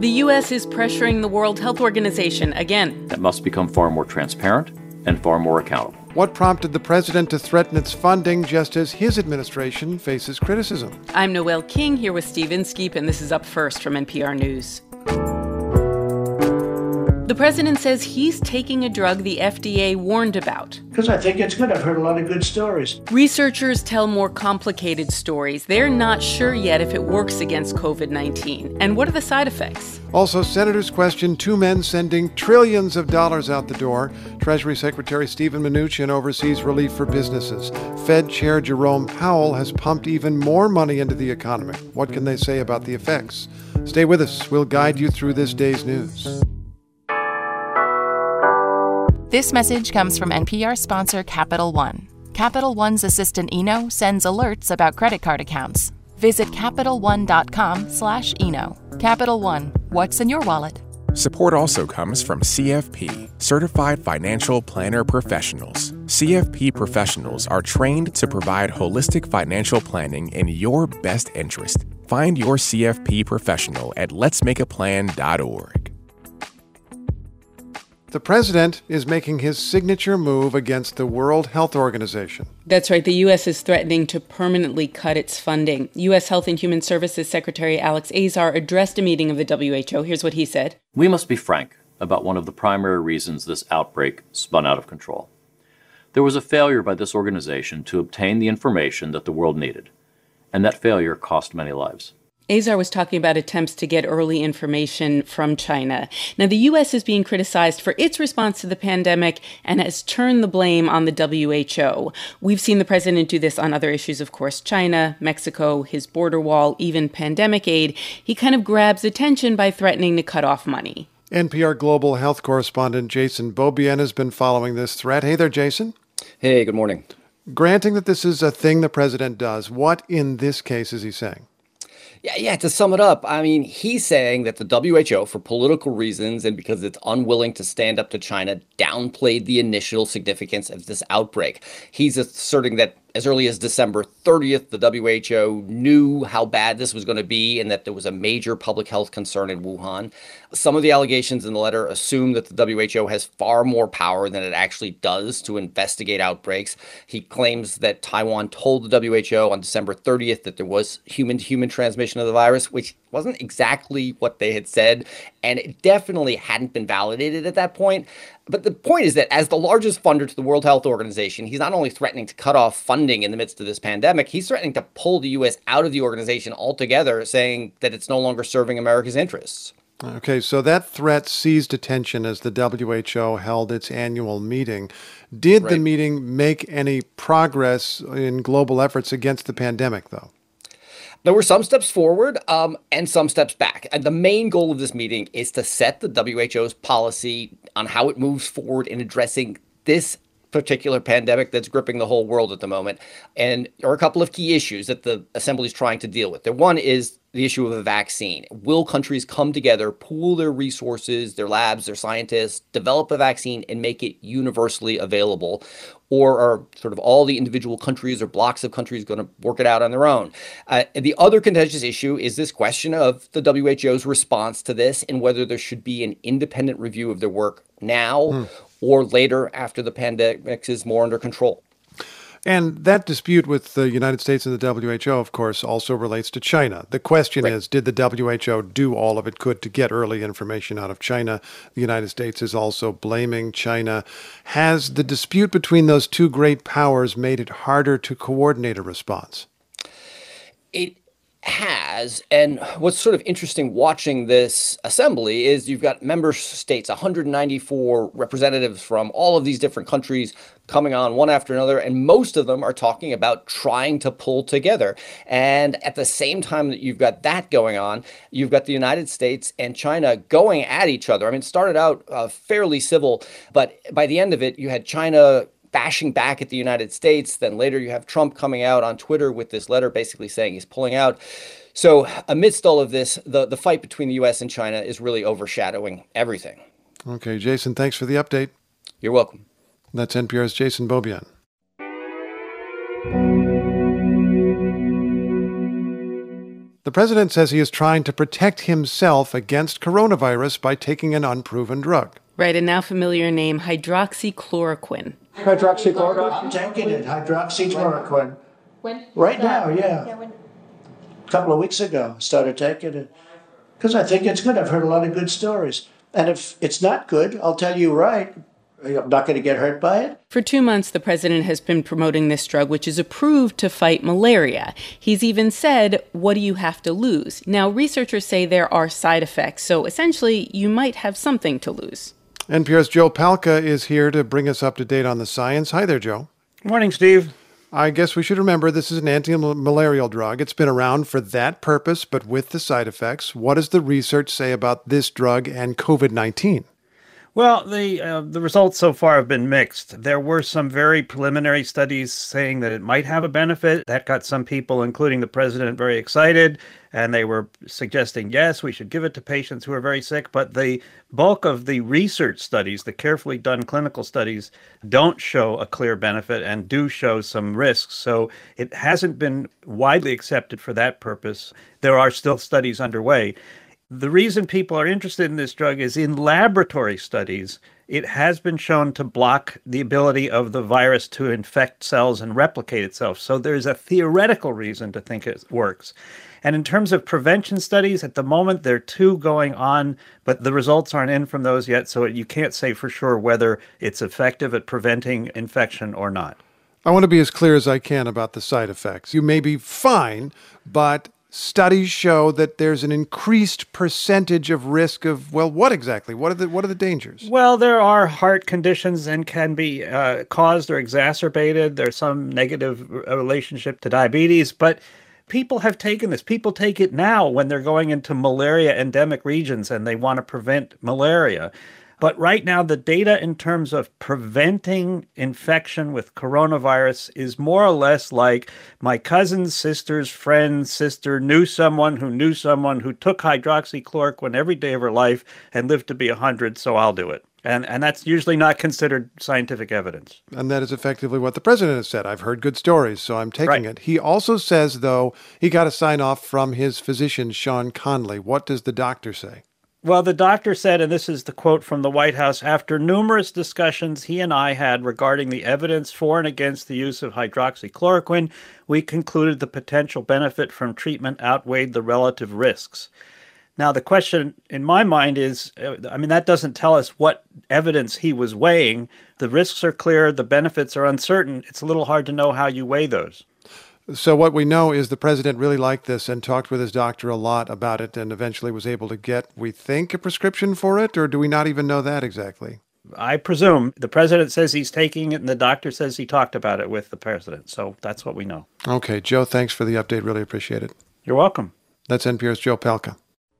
The U.S. is pressuring the World Health Organization again. That must become far more transparent and far more accountable. What prompted the president to threaten its funding just as his administration faces criticism? I'm Noelle King, here with Steve Inskeep, and this is Up First from NPR News. The president says he's taking a drug the FDA warned about. Because I think it's good. I've heard a lot of good stories. Researchers tell more complicated stories. They're not sure yet if it works against COVID-19. And what are the side effects? Also, senators question two men sending trillions of dollars out the door. Treasury Secretary Steven Mnuchin oversees relief for businesses. Fed Chair Jerome Powell has pumped even more money into the economy. What can they say about the effects? Stay with us. We'll guide you through this day's news. This message comes from NPR sponsor Capital One. Capital One's assistant Eno sends alerts about credit card accounts. Visit CapitalOne.com/Eno. Capital One, what's in your wallet? Support also comes from CFP, Certified Financial Planner Professionals. CFP professionals are trained to provide holistic financial planning in your best interest. Find your CFP professional at letsmakeaplan.org. The president is making his signature move against the World Health Organization. That's right. The U.S. is threatening to permanently cut its funding. U.S. Health and Human Services Secretary Alex Azar addressed a meeting of the WHO. Here's what he said. We must be frank about one of the primary reasons this outbreak spun out of control. There was a failure by this organization to obtain the information that the world needed, and that failure cost many lives. Azar was talking about attempts to get early information from China. Now, the U.S. is being criticized for its response to the pandemic and has turned the blame on the WHO. We've seen the president do this on other issues, of course, China, Mexico, his border wall, even pandemic aid. He kind of grabs attention by threatening to cut off money. NPR Global Health correspondent Jason Beaubien has been following this threat. Hey there, Jason. Hey, good morning. Granting that this is a thing the president does, what in this case is he saying? Yeah, to sum it up, I mean, he's saying that the WHO, for political reasons and because it's unwilling to stand up to China, downplayed the initial significance of this outbreak. He's asserting that as early as December 30th, the WHO knew how bad this was going to be and that there was a major public health concern in Wuhan. Some of the allegations in the letter assume that the WHO has far more power than it actually does to investigate outbreaks. He claims that Taiwan told the WHO on December 30th that there was human-to-human transmission of the virus, which wasn't exactly what they had said, and it definitely hadn't been validated at that point. But the point is that as the largest funder to the World Health Organization, he's not only threatening to cut off funding in the midst of this pandemic, he's threatening to pull the U.S. out of the organization altogether, saying that it's no longer serving America's interests. Okay, so that threat seized attention as the WHO held its annual meeting. Did the meeting make any progress in global efforts against the pandemic, though? There were some steps forward and some steps back. And the main goal of this meeting is to set the WHO's policy on how it moves forward in addressing this particular pandemic that's gripping the whole world at the moment. And there are a couple of key issues that the assembly is trying to deal with. One is the issue of a vaccine. Will countries come together, pool their resources, their labs, their scientists, develop a vaccine and make it universally available? Or are sort of all the individual countries or blocks of countries going to work it out on their own? And the other contentious issue is this question of the WHO's response to this and whether there should be an independent review of their work now or later after the pandemic is more under control. And that dispute with the United States and the WHO, of course, also relates to China. The question is, did the WHO do all of it could to get early information out of China? The United States is also blaming China. Has the dispute between those two great powers made it harder to coordinate a response? It has. And what's sort of interesting watching this assembly is you've got member states, 194 representatives from all of these different countries coming on one after another, and most of them are talking about trying to pull together. And at the same time that you've got that going on, you've got the United States and China going at each other. I mean, it started out fairly civil, but by the end of it, you had China bashing back at the United States. Then later you have Trump coming out on Twitter with this letter basically saying he's pulling out. So amidst all of this, the fight between the U.S. and China is really overshadowing everything. Okay, Jason, thanks for the update. You're welcome. That's NPR's Jason Beaubien. The president says he is trying to protect himself against coronavirus by taking an unproven drug. Right, a now familiar name, hydroxychloroquine. Hydroxychloroquine? I'm taking it, hydroxychloroquine. When? Right now, yeah. When? A couple of weeks ago, I started taking it. Because I think it's good. I've heard a lot of good stories. And if it's not good, I'll tell you right. I'm not going to get hurt by it. For 2 months, the president has been promoting this drug, which is approved to fight malaria. He's even said, what do you have to lose? Now, researchers say there are side effects, so essentially, you might have something to lose. NPR's Joe Palca is here to bring us up to date on the science. Hi there, Joe. Morning, Steve. I guess we should remember this is an anti-malarial drug. It's been around for that purpose, but with the side effects. What does the research say about this drug and COVID-19? Well, the results so far have been mixed. There were some very preliminary studies saying that it might have a benefit. That got some people, including the president, very excited, and they were suggesting, yes, we should give it to patients who are very sick. But the bulk of the research studies, the carefully done clinical studies, don't show a clear benefit and do show some risks. So it hasn't been widely accepted for that purpose. There are still studies underway. The reason people are interested in this drug is in laboratory studies, it has been shown to block the ability of the virus to infect cells and replicate itself. So there's a theoretical reason to think it works. And in terms of prevention studies, at the moment, there are 2 going on, but the results aren't in from those yet, so you can't say for sure whether it's effective at preventing infection or not. I want to be as clear as I can about the side effects. You may be fine, but studies show that there's an increased percentage of risk of, well, what exactly? What are the dangers? Well, there are heart conditions and can be caused or exacerbated. There's some negative relationship to diabetes, but people have taken this. People take it now when they're going into malaria endemic regions and they want to prevent malaria. But right now, the data in terms of preventing infection with coronavirus is more or less like my cousin's sister's friend's sister knew someone who took hydroxychloroquine every day of her life and lived to be 100, so I'll do it. And that's usually not considered scientific evidence. And that is effectively what the president has said. I've heard good stories, so I'm taking it. He also says, though, he got a sign-off from his physician, Sean Conley. What does the doctor say? Well, the doctor said, and this is the quote from the White House, after numerous discussions he and I had regarding the evidence for and against the use of hydroxychloroquine, we concluded the potential benefit from treatment outweighed the relative risks. Now, the question in my mind is, that doesn't tell us what evidence he was weighing. The risks are clear, the benefits are uncertain. It's a little hard to know how you weigh those. So what we know is the president really liked this and talked with his doctor a lot about it and eventually was able to get, we think, a prescription for it, or do we not even know that exactly? I presume. The president says he's taking it and the doctor says he talked about it with the president. So that's what we know. Okay, Joe, thanks for the update. Really appreciate it. You're welcome. That's NPR's Joe Palca.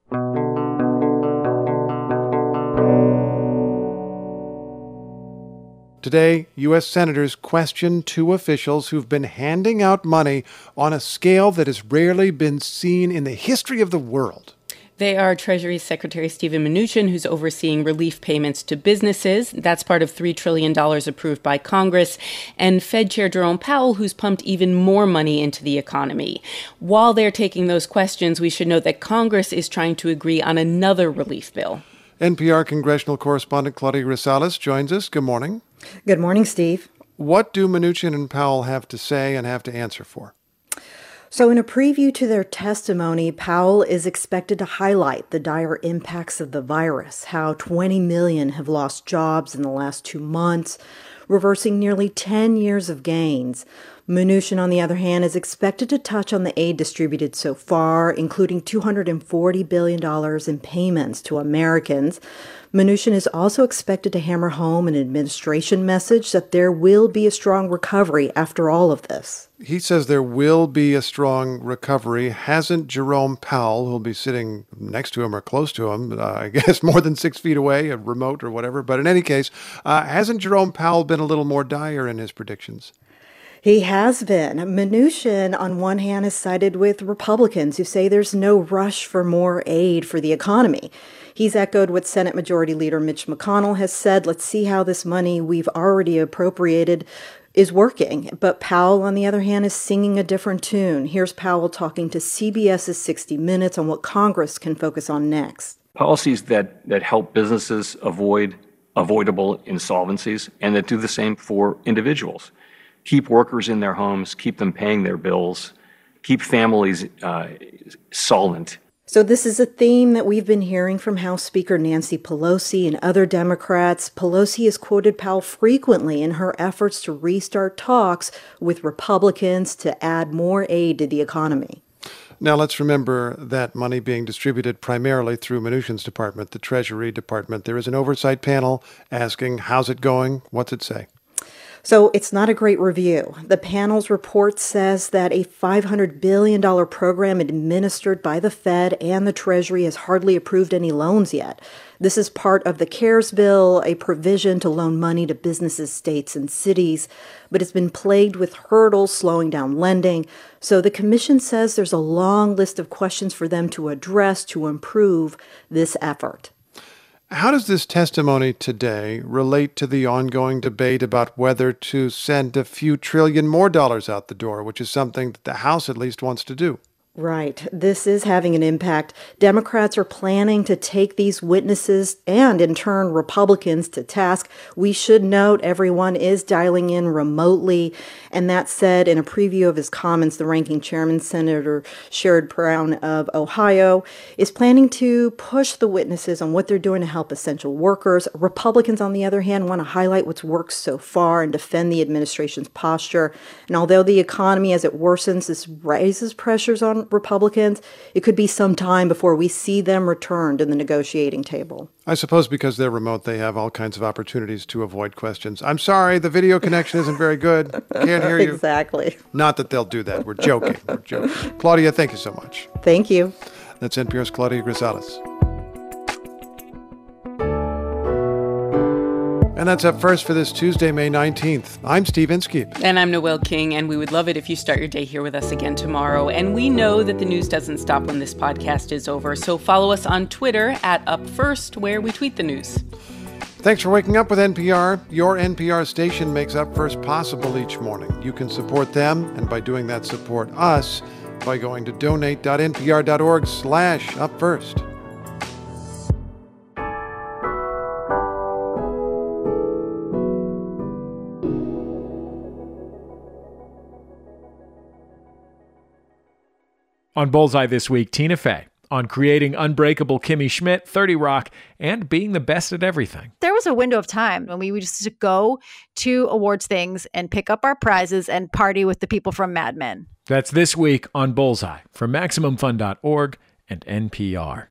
Today, U.S. senators question 2 officials who've been handing out money on a scale that has rarely been seen in the history of the world. They are Treasury Secretary Steven Mnuchin, who's overseeing relief payments to businesses. That's part of $3 trillion approved by Congress. And Fed Chair Jerome Powell, who's pumped even more money into the economy. While they're taking those questions, we should note that Congress is trying to agree on another relief bill. NPR congressional correspondent Claudia Rosales joins us. Good morning. Good morning, Steve. What do Mnuchin and Powell have to say and have to answer for? So in a preview to their testimony, Powell is expected to highlight the dire impacts of the virus, how 20 million have lost jobs in the last 2 months, reversing nearly 10 years of gains. Mnuchin, on the other hand, is expected to touch on the aid distributed so far, including $240 billion in payments to Americans. Mnuchin is also expected to hammer home an administration message that there will be a strong recovery after all of this. He says there will be a strong recovery. Hasn't Jerome Powell, who'll be sitting next to him or close to him, I guess more than 6 feet away, a remote or whatever, but in any case, hasn't Jerome Powell been a little more dire in his predictions? He has been. Mnuchin, on one hand, is sided with Republicans who say there's no rush for more aid for the economy. He's echoed what Senate Majority Leader Mitch McConnell has said. Let's see how this money we've already appropriated is working. But Powell, on the other hand, is singing a different tune. Here's Powell talking to CBS's 60 Minutes on what Congress can focus on next. Policies that help businesses avoid avoidable insolvencies and that do the same for individuals. Keep workers in their homes, keep them paying their bills, keep families solvent. So this is a theme that we've been hearing from House Speaker Nancy Pelosi and other Democrats. Pelosi has quoted Powell frequently in her efforts to restart talks with Republicans to add more aid to the economy. Now, let's remember that money being distributed primarily through Mnuchin's department, the Treasury Department. There is an oversight panel asking, how's it going? What's it say? So it's not a great review. The panel's report says that a $500 billion program administered by the Fed and the Treasury has hardly approved any loans yet. This is part of the CARES bill, a provision to loan money to businesses, states, and cities, but it's been plagued with hurdles slowing down lending. So the commission says there's a long list of questions for them to address to improve this effort. How does this testimony today relate to the ongoing debate about whether to send a few trillion more dollars out the door, which is something that the House at least wants to do? Right. This is having an impact. Democrats are planning to take these witnesses and, in turn, Republicans to task. We should note everyone is dialing in remotely. And that said, in a preview of his comments, the ranking chairman, Senator Sherrod Brown of Ohio, is planning to push the witnesses on what they're doing to help essential workers. Republicans, on the other hand, want to highlight what's worked so far and defend the administration's posture. And although the economy, as it worsens, this raises pressures on Republicans, it could be some time before we see them return to the negotiating table. I suppose because they're remote, they have all kinds of opportunities to avoid questions. I'm sorry, the video connection isn't very good. Can't hear you. Exactly. Not that they'll do that. We're joking. Claudia, thank you so much. Thank you. That's NPR's Claudia Grisales. And that's Up First for this Tuesday, May 19th. I'm Steve Inskeep. And I'm Noel King, and we would love it if you start your day here with us again tomorrow. And we know that the news doesn't stop when this podcast is over, so follow us on Twitter at UpFirst, where we tweet the news. Thanks for waking up with NPR. Your NPR station makes Up First possible each morning. You can support them, and by doing that, support us by going to donate.npr.org/upfirst. On Bullseye this week, Tina Fey on creating Unbreakable Kimmy Schmidt, 30 Rock, and being the best at everything. There was a window of time when we would just go to awards things and pick up our prizes and party with the people from Mad Men. That's this week on Bullseye from MaximumFun.org and NPR.